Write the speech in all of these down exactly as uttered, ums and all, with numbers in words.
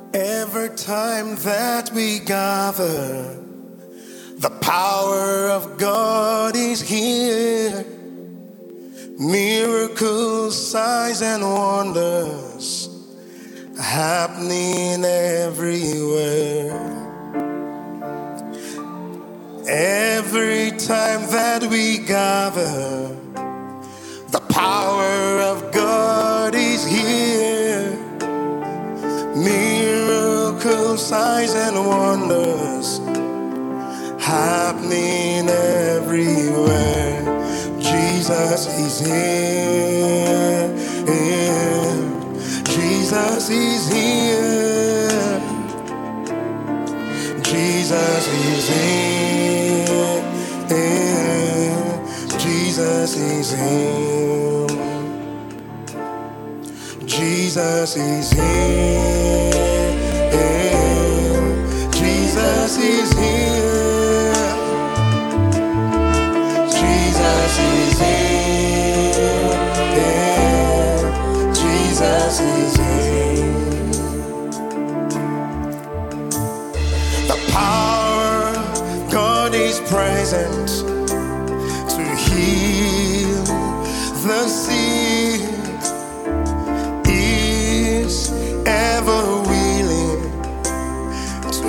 Every time that we gather, the power of God is here. Miracles, signs, and wonders happening everywhere. Every time that we gather, the power of God is here. Miracles, signs, and wonders happening everywhere. Jesus is here. Jesus is here. Jesus is here. Jesus is here. Jesus is here. Jesus is here. Jesus is here. Jesus is here. The power of God is present to heal the sick. Is ever willing to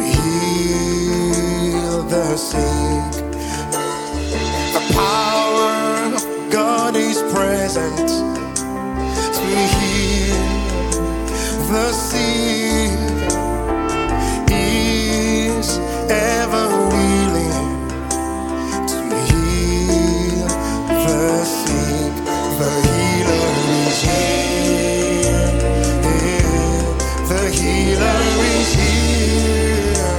heal the sick. The power of God is present to heal the sick. Is ever willing to heal the sick. The healer is here. The healer is here.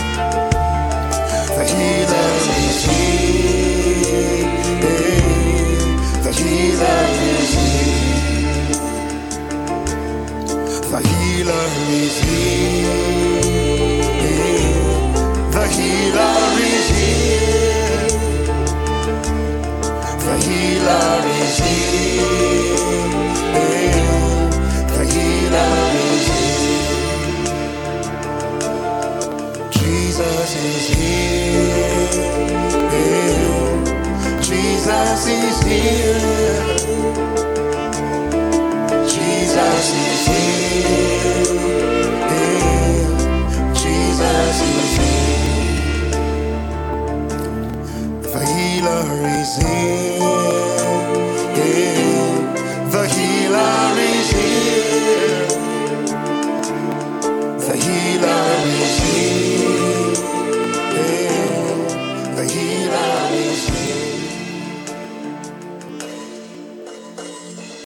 The healer is here. The healer is here. The healer is here.